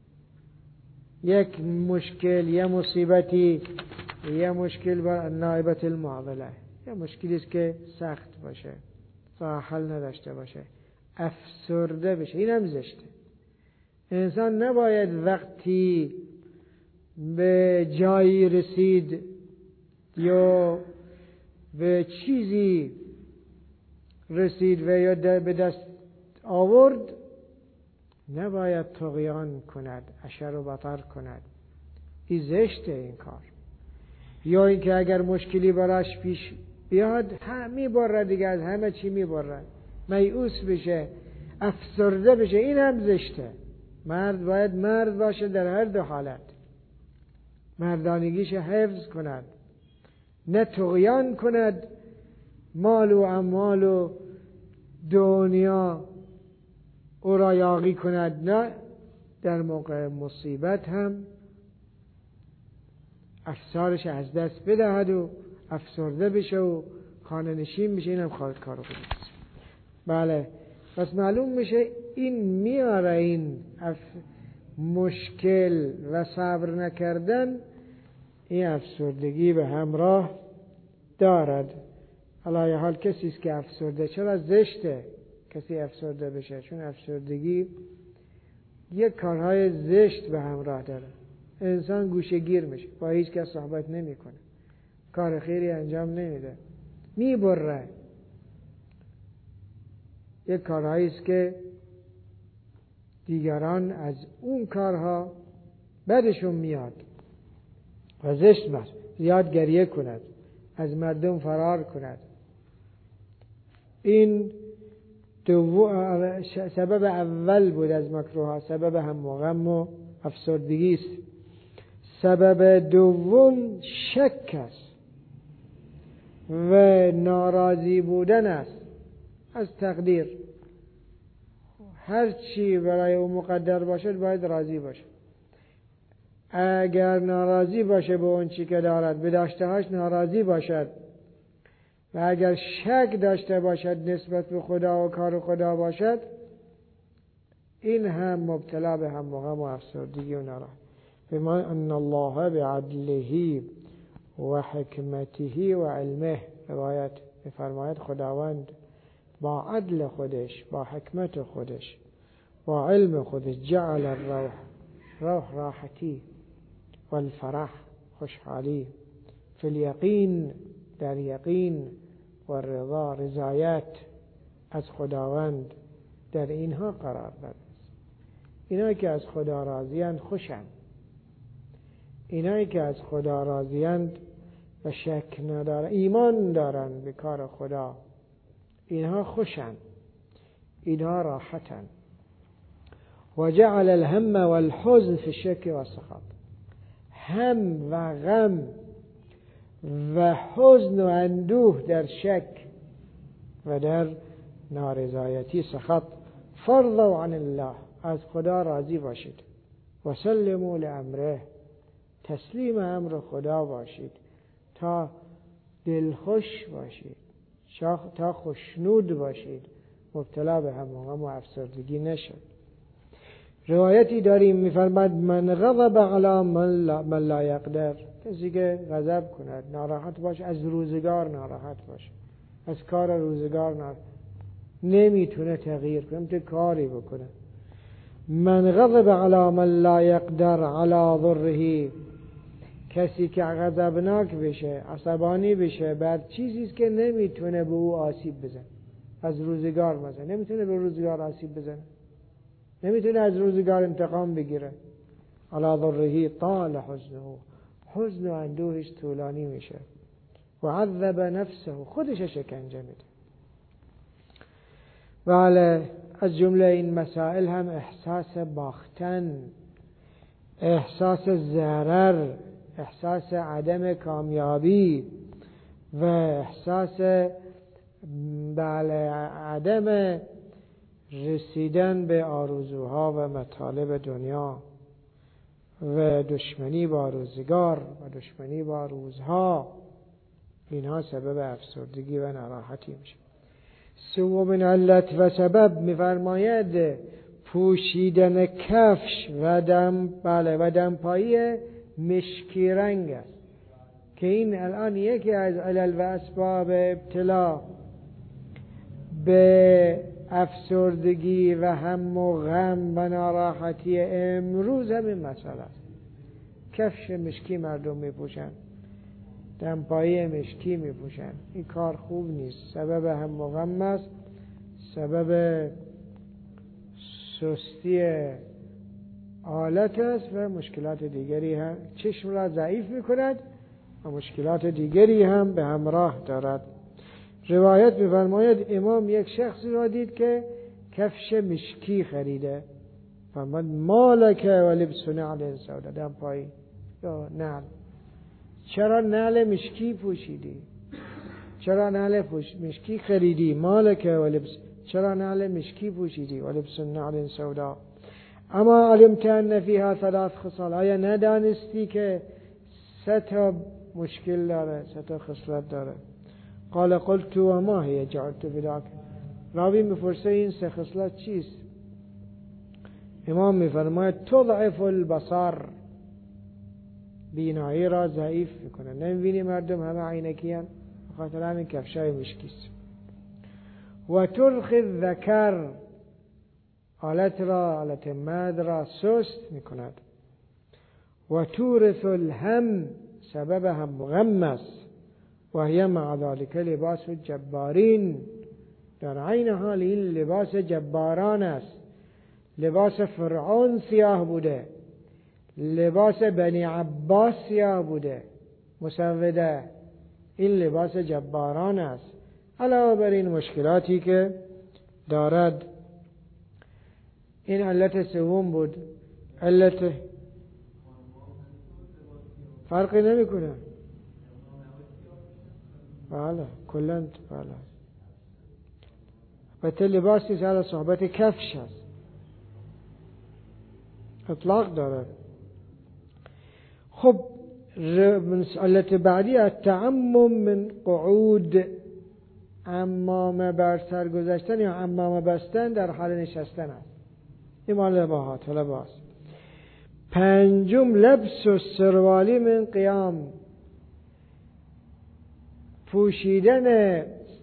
یک مشکل، یه مصیبتی، یه مشکل بر نائبه المعضله، یه مشکلی است که سخت باشه، راه حل نداشته باشه، افسرده بشه، این هم زشته. انسان نباید وقتی به جایی رسید یا به چیزی رسید و یا به دست آورد نباید طغیان کند، اشر و بطر کند. این زشته این کار. یا اینکه اگر مشکلی براش پیش بیاد میبره دیگه، از همه چی میبره، میؤوس بشه، افسرده بشه. این هم زشته. مرد باید مرد باشه در هر دو حالت، مردانگیش حفظ کند، نه طغیان کند، مال و اموال و دنیا او را یاغی کند، نه در موقع مصیبت هم افسارش از دست بدهد و افسرده بشه و خانه نشین بشه. این هم خواهد کار خوبی است. بله، پس معلوم میشه این میاره این مشکل و صبر نکردن، این افسردگی به همراه دارد. علای حال کسی است که افسرده، چرا زشته کسی افسرده بشه؟ چون افسردگی یک کارهای زشت به همراه داره. انسان گوشه‌گیر میشه، با هیچ کس صحبت نمیکنه، کار خیری انجام نمیده، میبره. یک کارهایی است که دیگران از اون کارها بدشون میاد و زشت است. زیاد گریه کند، از مردم فرار کند. این سبب اول بود از مکروه، سبب هم و غم و افسردگی است. سبب دوم شک است و ناراضی بودن است از تقدیر. هر چی برای او مقدر باشد باید راضی باشد. اگر ناراضی باشه به اون چی که دارد، به داشتهاش ناراضی باشد، و اگر شک داشته باشد نسبت به خدا و کار خدا باشد، این هم مبتلا به هم و غم و افسردگی و ناراحتی. بما ان الله بعدله و حکمته و علمه، روایت می‌فرماید خداوند با عدل خودش، با حکمت خودش، با علم خودش، جعل الروح، روح راحتی، والفرح خوشحالی، فی الیقین، در یقین، و رضا، رضایت از خداوند در اینها قرار داده است. اینایی که از خدا راضیند خوشند. اینایی که از خدا راضیند و شک ندارند، ایمان دارند به کار خدا، اینها خوشند، اینها راحتند. و جعل الهم والحزن فی الشک والسخط، هم و غم و حزن و اندوه در شک و در نارضایتی، سخط. فرضوا عن الله، از خدا راضی باشید. و سلموا لامره، تسلیم امر خدا باشید تا دلخوش باشید، تا خوشنود باشید، مبتلا به هم و غم و افسردگی نشد. روایتی داریم می‌فرماید من غضب علی من لا یقدر، کسی که غضب کند، ناراحت باشه، از روزگار ناراحت باشه، از کار روزگار ناراحت، نمیتونه تغییر کنه، نمیتونه کاری بکنه. من غضب علی من لا یقدر علی ضره، کسی که غضبناک بشه، عصبانی بشه بر چیزی که نمیتونه به او آسیب بزنه. از روزگار مثلا نمیتونه به روزگار آسیب بزنه، نمیتونه از روزگار انتقام بگیره. علی ضره طال حزنه، حزن و اندوهش طولانی میشه. و عذب نفسه، خودش شکنجه میده. بله، از جمله این مسائل هم احساس باختن، احساس ضرر، احساس عدم کامیابی و احساس عدم رسیدن به آرزوها و مطالب دنیا و دشمنی با روزگار و دشمنی با روزها، اینها سبب افسردگی و ناراحتی میشه. سومین علت و سبب می‌فرماید پوشیدن کفش و دمپایی مشکی رنگ است، که این الان یکی از علل و اسباب ابتلا به افسردگی و هم و غم و ناراحتی امروز همین مسئله است. کفش مشکی مردم میپوشن، دمپایی مشکی میپوشن، این کار خوب نیست، سبب هم و غم است، سبب سستی آلت است و مشکلات دیگری هم چشم را ضعیف می‌کند و مشکلات دیگری هم به همراه دارد. روایت می‌فرماید امام یک شخصی را دید که کفش مشکی خریده. فرمود مالک و لبس نعل سودا، دم پایین یا نعل، چرا نعل مشکی پوشیدی؟ چرا نعل مشکی خریدی؟ مالک و لبس، چرا نعل مشکی پوشیدی؟ و لبس نعل سودا. اما علمت ان فیها ثلاث خصال، آیا ندانستی که 3 مشکل داره، 3 خصلت داره؟ قال قلت و ما هی جعلت بذاک. راوی میپرسه این 3 خصلت چیست؟ امام میفرماید تضعف البصر، بینایی را ضعیف میکنه. نمیبینی مردم همه عینکی هم؟ بخاطر همین کفشای مشکیست. و ترخی الذکر، آلت مد را سست میکند. و تورث الهم، سبب هم غم است. و هی مع ذلک لباس جبارین، در عین حال این لباس جباران است. لباس فرعون سیاه بوده، لباس بنی عباس سیاه بوده، مسوده. این لباس جباران است. علاوه بر این مشکلاتی که دارد. این علت سوم بود. علت فرقی نمیکنه. بله کلند. بله البته لباسی سر صحبت کفش است، اطلاق داره. خب علت بعدی التعمم من قعود، عمامه بر سر گذاشتن یا عمامه بستن در حال نشستن است. این مال لباس. 5 لبس و سروالی من قیام، پوشیدن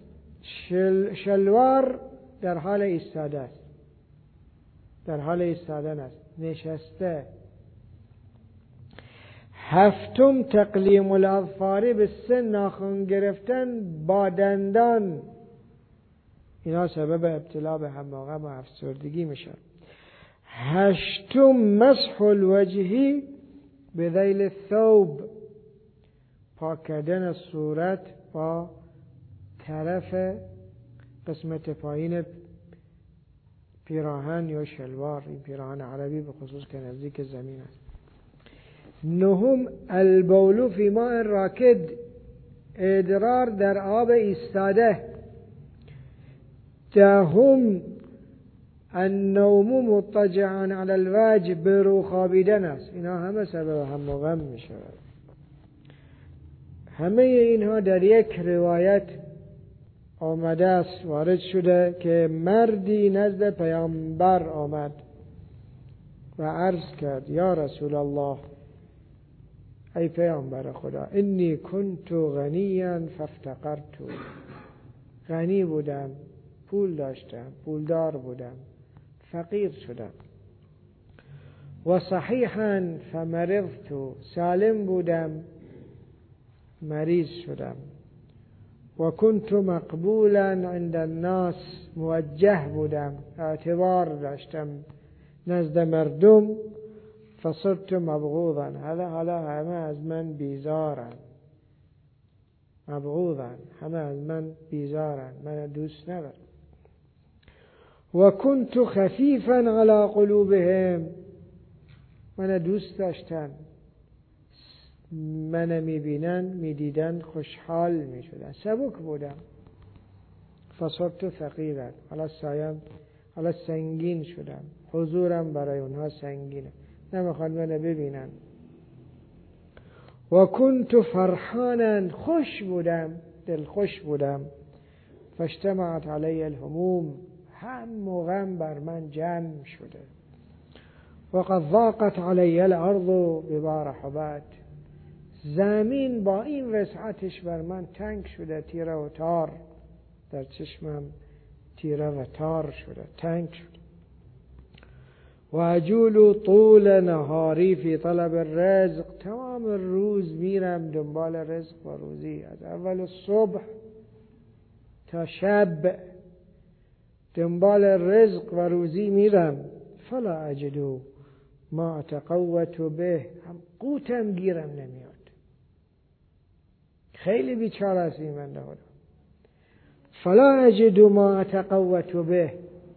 شلوار در حال ایستاده است، در حال ایستادن است، نشسته. 7 تقلیم الاظفار، به سن ناخن گرفتن با دندان. اینا سبب ابتلا به هماغم و افسردگی میشن. 8 مسح الوجه بذیل الثوب، پاک کردن صورت با طرف قسمت پایین پیراهن یا شلوار. این پیراهن عربی به خصوص که نزدیک زمین است. 9 البول فی ماء راکد، ادرار در آب ایستاده. 10 النوم مضطجعا علی الوجه، برو خوابیدن است. اینا همه سبب هم و غم می شود. همه اینها در یک روایت آمده است، وارد شده که مردی نزد پیامبر آمد و عرض کرد یا رسول الله، ای پیامبر خدا، انی کنت غنیا فافتقرت، غنی بودم، پول داشتم، پولدار بودم، فقیر شدم. و صحیحا فمرضت، سالم بودم، مریض شدم. و کنت مقبولا عند الناس، موجه بودم، اعتبار داشتم نزد مردم. فصرت مبغوضا، حالا همه از من بیزارن. مبغوضا، همه از من بیزارن، من دوست ندارم. و کنت خفیفا علی قلوبهم، من دوست داشتن، من میدیدن خوشحال میشدن، سبک بودم. فصرت ثقیلا، حالا سنگین شدم، حضورم برای اونها سنگینه، نمیخوان منو ببینن. و کنت فرحانا، خوش بودم، دلخوش بودم. فاجتمعت علی الهموم، هم و غم بر من جمع شده. و قد ضاقت علی الارض بما رحبت، زمین با این وسعتش بر من تنگ شده، تیره و تار در چشمم، تیره و تار شده، تنگ شده. و اجول طول نهاری فی طلب الرزق، تمام روز میرم دنبال رزق و روزی، از اول صبح تا شب دنبال رزق و روزی میرم. فلا اجدو ما اتقوت به، هم قوتم گیرم نمیاد. خیلی بیچاره است این بنده خدا. فلا اجدو ما اتقوت به،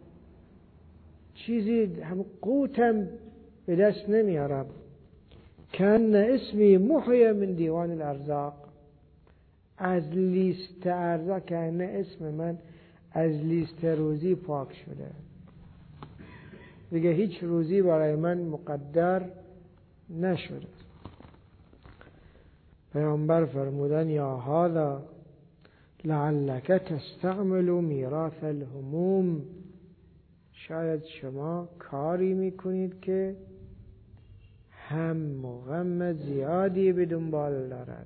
چیزی هم قوتم به دست نمیارم. کان اسمی محی من دیوان الارزاق، از لیست ارزاق، کان اسم من از لیست روزی پاک شده، دیگه هیچ روزی برای من مقدر نشده. پیامبر فرمودن یا هذا لعلک تستعمل میراث الهموم، شاید شما کاری میکنید که هم و غم زیادی به دنبال دارد.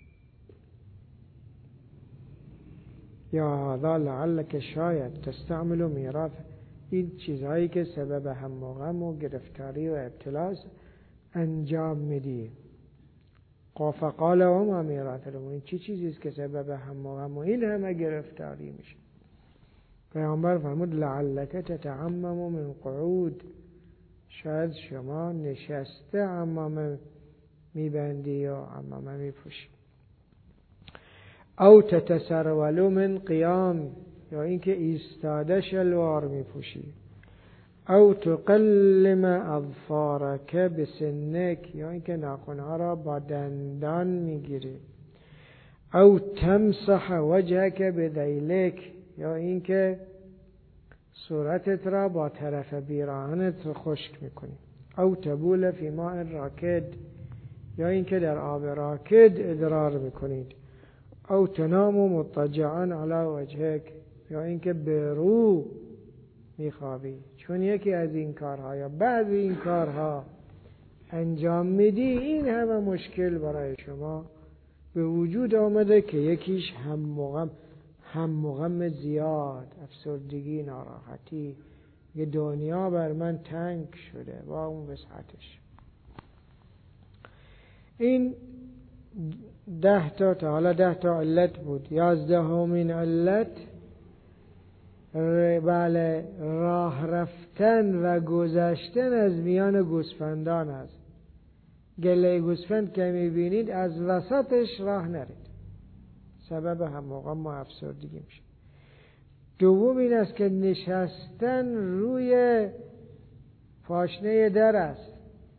یا هذا لعلک، شاید تستعمل میراث، این چیزهایی که سبب هم و غم و گرفتاری و ابتلاس انجام میدی. فقال و ما میراث الهموم، این چی چیزیست که سبب هم و غم و این همه گرفتاری میشه؟ پیامبر فرمود لعلک تتعمم من قعود، شاید شما نشسته عمامه میبندی یا عمامه میپوشی. او تتسرول من قیام، یا اینکه ایستاده شلوار میپوشی. او تقلم اظفارک بسنک، یا اینکه ناخنها را با دندان میگیری. او تمسح وجهک بذیلک، یا اینکه صورتت را با طرف بیراهنت خشک میکنی. او تبول فی ماء راکد، یا اینکه در آب راکد ادرار میکنید. او تنام مضطجعا علی وجهک، یا اینکه به رو میخوابی. چون یکی از این کارها یا بعضی این کارها انجام میدی، این همه مشکل برای شما به وجود آمده که یکیش هم غم زیاد، افسردگی، ناراحتی، یه دنیا بر من تنگ شده با اون وسعتش. این 10 تا حالا 10 تا علت بود. 11مین علت بله راه رفتن و گذشتن از میان گوسفندان است. گله گوسفند که میبینید از وسطش راه نرید، سبب هم و غم و افسردگی میشه. دوم این است که نشستن روی پاشنه در است،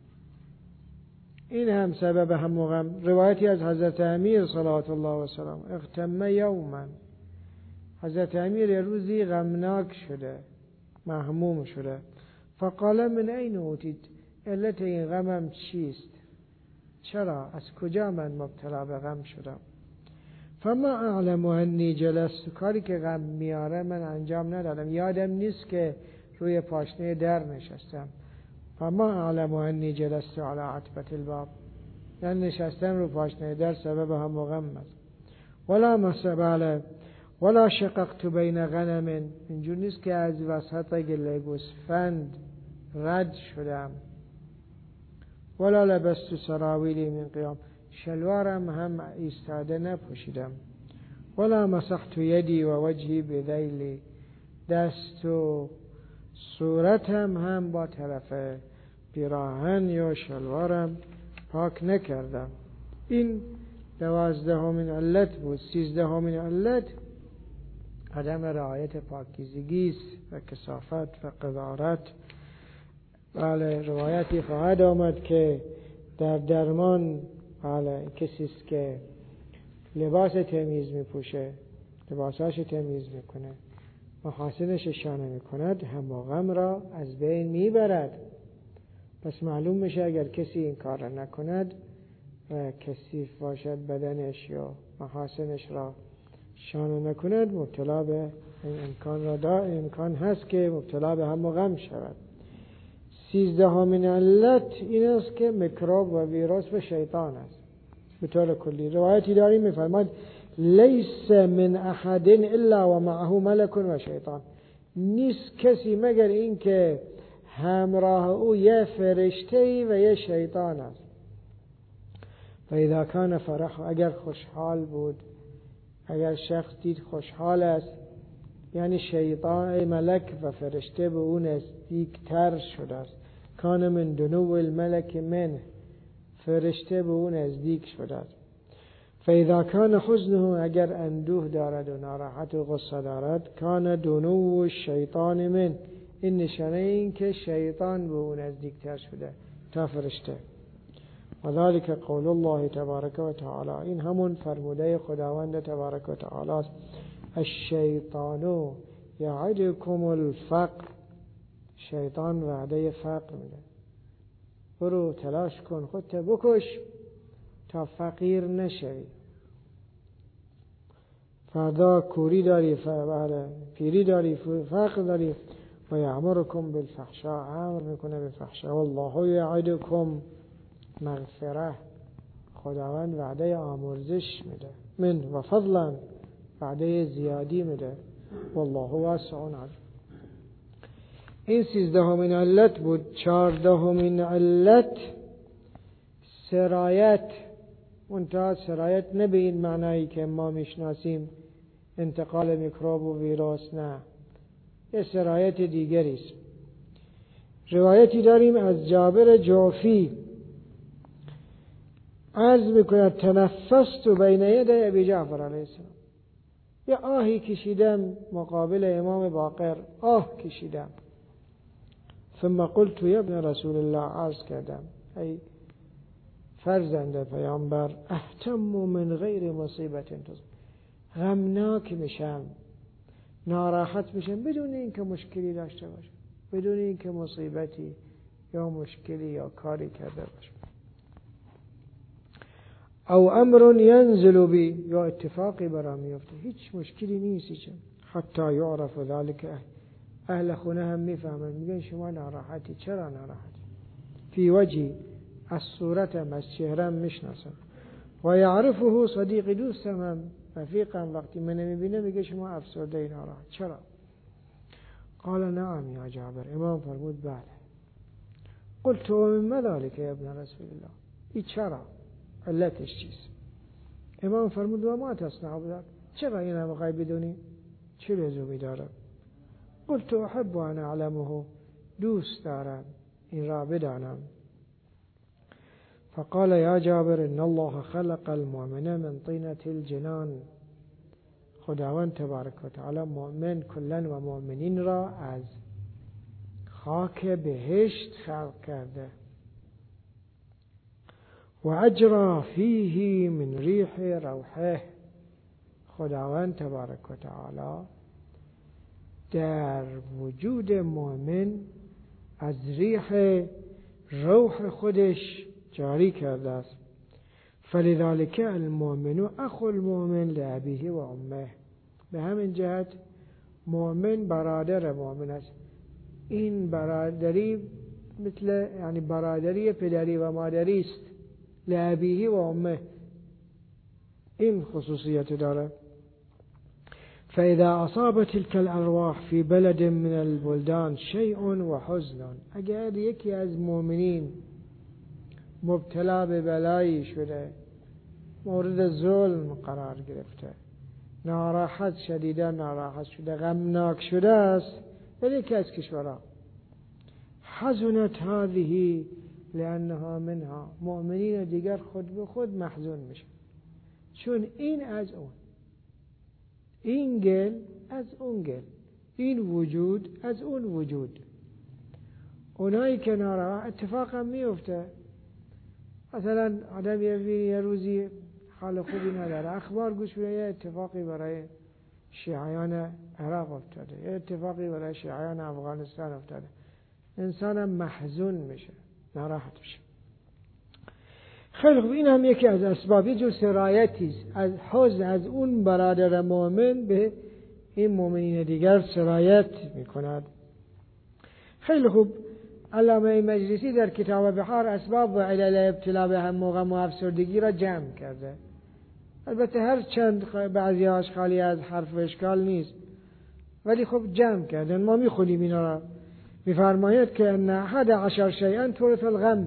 این هم سبب هم و غم. روایتی از حضرت امیر صلوات الله و سلام، اغتم یوما، حضرت امیر روزی غمناک شده، مهموم شده. فقال من این اوتید، علت این غمم چیست؟ چرا؟ از کجا من مبتلا به غم شدم؟ فما اعلم انی جلست، کاری که غم میاره من انجام ندادم، یادم نیست که روی پاشنه در نشستم. فما اعلم انی جلست علی عتبة الباب، یعنی نشستن رو پاشنه در سبب هم و غم است. ولا مسبله ولا شققت بین غنم، اینجور نیست که از وسط گله گوسفند رد شدم. ولا لبست سراویلی من قیام، شلوارم هم ایستاده نپوشیدم. ولا مسحت یدی و وجهی بذیلی، دست و صورتم هم با طرف پیراهن یا شلوارم پاک نکردم. این 12مین علت بود. 13مین علت عدم رعایت پاکیزگی است و کثافت و قذارت. بله روایتی خواهد آمد که در درمان بله کسی است که لباس تمیز میپوشه، لباساش تمیز میکنه، محاسنش اشانه میکند، هم و غم را از بین میبرد. پس معلوم میشه اگر کسی این کار را نکند و کثیف باشد بدنش یا محاسنش را شانه نکند، مبتلا به امکان هست که مبتلا به هم و غم شود. 13مین علت این است که میکروب و ویروس و شیطان است. به طور کلی روایتی داریم میفرماد لیس من احد الا و معه ملک و شیطان، نیست کسی مگر این که همراه او یه فرشته و یه شیطان است. و اذا کان فرح، اگر خوشحال بود، اگر شخص دید خوشحال است، یعنی شیطان ملک و فرشته به اون نزدیکتر شده است. کان من دنو الملک من، فرشته به اون نزدیک شده است. فاذا کان حزنه، اگر اندوه دارد و ناراحت و غصه دارد، کان دنو الشیطان من، این نشانه این که شیطان به اون نزدیکتر شده تا فرشته. وذلك قول الله تبارک و تعالی، این همون فرموده خداوند تبارک و تعالی است. الشیطان یعدکم الفقر، شیطان وعده فقر میده. برو تلاش کن، خودت بکش تا فقیر نشوی. فردا کوری داری، پیری داری، فقر داری. و یأمرکم بالفحشاء، امر میکنه به فحشا. والله یعدکم مغفره، خداوند وعده آمرزش میده. من و فضلا، وعده زیادی میده. والله واسع علیم. این 13مین علت بود. 14مین علت سرایت. منتها سرایت نه به این معنایی که ما میشناسیم، انتقال میکروب و ویروس، نه، یه سرایت دیگری است. روایتی داریم از جابر جعفی، عرض میکند تنفست بین یدی ابی جعفر علیه السلام، یه آهی کشیدم مقابل امام باقر، آه کشیدم. ثم قلت یا ابن رسول الله، عرض کردم ای فرزند پیامبر، اهتم من غیر مصیبت تصب، غمناک میشم، ناراحت میشم بدون اینکه مشکلی داشته باشم، بدون اینکه مصیبتی یا مشکلی یا کاری کرده باشم. او امر ینزل بی، یا اتفاقی برام میفته، هیچ مشکلی نیست. حتی یعرف ذلك، اهل خونه هم میفهمن، میگن شما ناراحتی. چرا ناراحتی؟ فی وجهی، از صورتم، از چهرم میشناسم. و یعرفه صدیقی، دوستم هم رفیقم، وقتی من میبینه میگه شما افسرده ناراحت. چرا؟ قال نعم یا جابر، امام فرمود بله. قلت و من ذلك یا ابن رسول الله، ای چرا؟ علتش چیست؟ امام فرمود و ما تصنع بذلك، چرا این هم میخوای بدونی؟ چه لزومی داره؟ قلت احب ان اعلمه، دوست دارم این را بدانم. فقال یا جابر ان الله خلق المؤمن من طینة الجنان، خداوند تبارک و تعالی مؤمن کلا و مؤمنین را از خاک بهشت خلق کرده. و اجرا فیه من ریح روحه، خداوند تبارک و تعالی در وجود مؤمن از ریح روح خودش جاری کرده است. فلذلك المؤمن اخو المؤمن لابیه و امه، به همین جهت مؤمن برادر مؤمن است. این برادری مثل یعنی برادری پدری و مادری است، لابیه و امه، این خصوصیت داره. فاذا اصاب تلك الارواح في بلد من البلدان شيء وحزن، اگر یکی از مؤمنین مبتلا به بلایی شده، مورد ظلم قرار گرفته، ناراحت، شدیدا ناراحت شده، غمناک شده است در یکی از کشورها، حزنت هذه لانها منها، مؤمنین دیگر خود به خود محزون میشن، چون این از اون، این گل از اون گل، این وجود از اون وجود. اونایی که ناراحت، اتفاقا میفته، مثلا آدم یه روزی حال خوبی نداره، اخبار گوش میده یه اتفاقی برای شیعیان عراق افتاده، یه اتفاقی برای شیعیان افغانستان افتاده، انسانم محزون میشه، ناراحت میشه. خیلی خوب، این هم یکی از اسباب، یه جور سرایتی است از حزن از اون برادر مؤمن به این مؤمنین دیگر سرایت میکند. خیلی خوب، علامه مجلسی در کتاب بحار اسباب و علل ابتلا به هم و غم و افسردگی را جمع کرده. البته هر چند بعضی‌هاش خالی از حرف و اشکال نیست، ولی خب جمع کردن. ما میخونیم اینا را. میفرماید که ان 11 شیئا تورث الغم،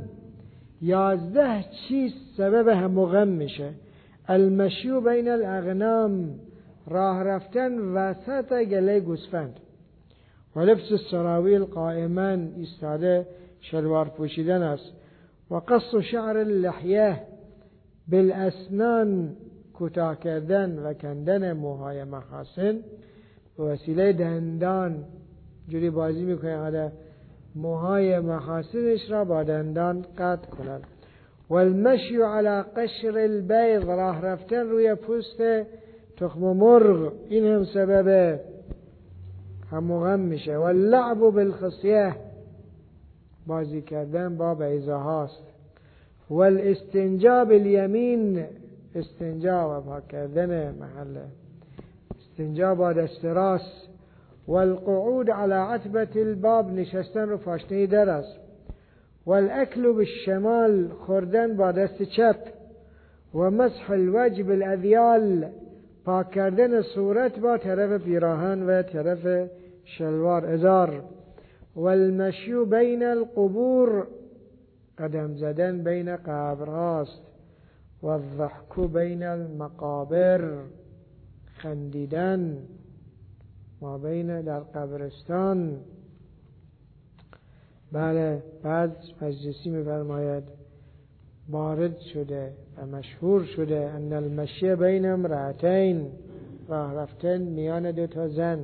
11 چیز سبب هم و غم میشه. المشی بین الاغنام، راه رفتن وسط گله گوسفند. و لبس السراویل قائما ایستاده شلوار پوشیدن است. و قص شعر اللحیه بالاسنان کوتاه کردن و کندن موهای محاسن به وسیله دندان جوری بازی میکنه موهای محاسنش را با دندان قطع کند. و المشی علی قشر البیض راه رفتن روی پوست تخم مرغ این هم سبب هم و غم میشه. و اللعب بالخصیه بازی کردن با بیضه هاست. و الاستنجا بالیمین استنجا و پاک کردن محل استنجا با دست راست. و القعود علی عتبة الباب نشستن رو پاشنه در است. و الاکل بالشمال خوردن با دست چپ. و مسح الوجه بالاذیال پاک کردن صورت با طرف پیراهن و طرف شلوار ازار. و المشی بین القبور قدم زدن بین قبرهاست. و الضحک بین المقابر خندیدن ما بین در قبرستان. بله بعد مجلسی می‌فرماید وارد شده و مشهور شده ان المشی بین امرأتین راه رفتن میان دو تا زن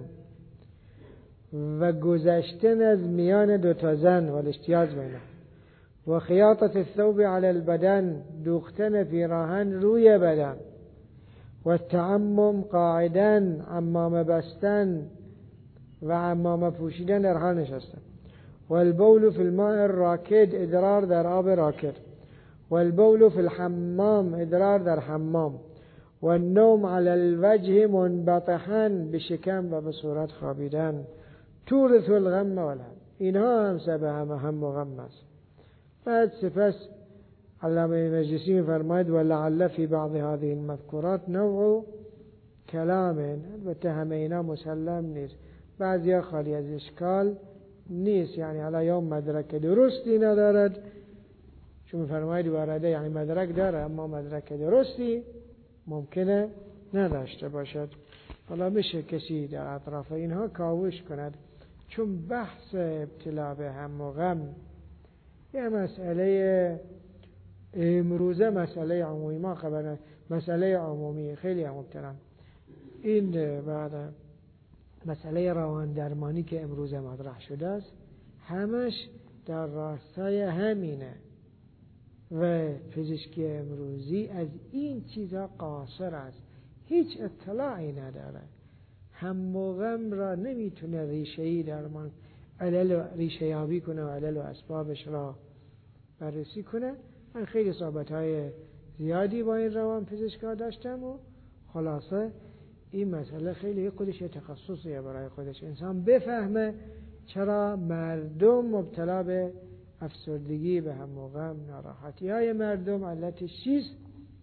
و گذشتن از میان دو تا زن و الاجتیاز بینه. و خیاطة الثوب علی البدن دوختن پیراهن روی بدن. و التعمم قاعدا عمامه بستن و عمامه پوشیدن در حال نشستن. و البول فی الماء الراکد ادرار در آب راکد. و البول فی الحمام ادرار در حمام. و النوم علی الوجه منبطحا به شکم و به صورت خوابیدن. تورث الغم والهم اینها هم سبب هم و غم است. بعد سپس علامه مجلسی می‌فرماید ولعل فی بعض هذه المذکورات نوع کلام البته همه اینا مسلم نیست بعضیا خالی از اشکال نیست یعنی حالا یا مدرک درستی ندارد چون می‌فرماید وارده یعنی مدرک داره اما مدرک درستی ممکنه نداشته باشد. حالا میشه کسی در اطراف اینها کاوش کند چون بحث ابتلا به هم و غم یه مسئله امروزه مسئله عمومی ما خبرن مسئله عمومی خیلی هم مبتلا این بعد مسئله روان درمانی که امروزه مطرح شده است همش در راستای همینه و پزشکی امروزی از این چیزا قاصر است هیچ اطلاعی نداره هم و غم را نمیتونه ریشه‌ای درمان علل ریشه یابی کنه و علل و اسبابش را بررسی کنه. من خیلی صحبت‌های زیادی با این روان پزشکا داشتم و خلاصه این مسئله خیلی خودش تخصصیه برای خودش انسان بفهمه چرا مردم مبتلا به افسردگی به هم و غم ناراحتی‌های مردم علتش چیست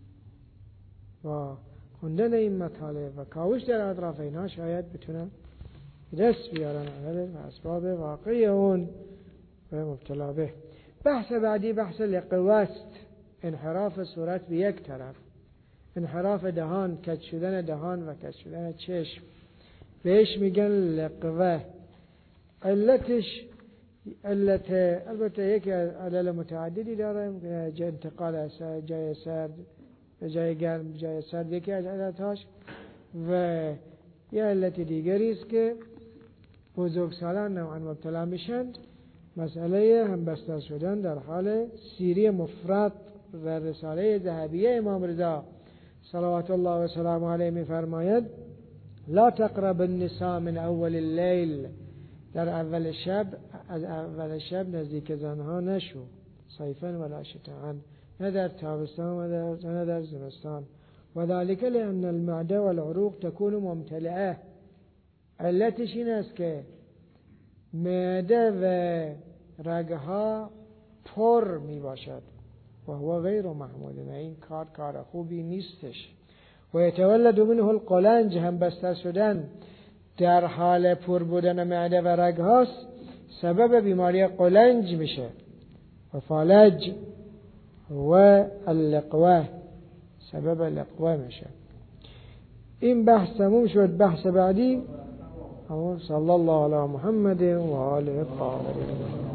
و خوندن این مطالب و کاوش در اطراف اینها شاید بتونن دست بیارن علل و اسباب واقعی اون و مبتلا به. بحث بعدی بحث لقوست انحراف صورت به یک طرف انحراف دهان کج شدن دهان و کج شدن چشم بهش میگن لقوه. علتش البته یک علل متعددی داره انتقال از جای سرد به جای گرم جای سرد یکی از علتهاش و یه علت دیگری است که بزرگسالان نوعا مبتلا میشند مسئله همبستر شدن در حال سیری مفرط در رساله ذهبیه امام رضا صلوات الله و سلامه علیه می‌فرماید لا تقرب النساء من اول اللیل در اول شب از اول شب نزدیک زنها نشو صیفا ولا شتاء نه در تابستان و نه در زمستان و ذلك لان المعده والعروق تكون ممتلئه علتش این است که معده و رگها پر می باشد و هو غیر محمود این کار خوبی نیستش و یتولد منه القلنج هم بستر شدن در حال پر بودن معده و رگهاست سبب بیماری قلنج میشه و فالج و اللقوه سبب لقوه میشه. این بحث تموم شد. بحث بعدی صلی الله علی محمد و آله الطاهرین.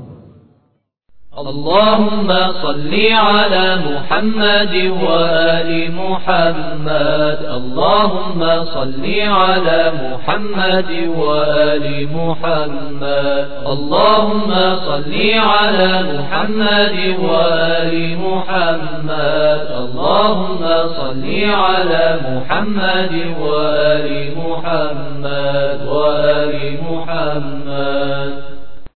اللهم صل على محمد وآل محمد. اللهم صل على محمد وآل محمد. اللهم صل على محمد وآل محمد. اللهم صل على محمد وآل محمد وآل محمد.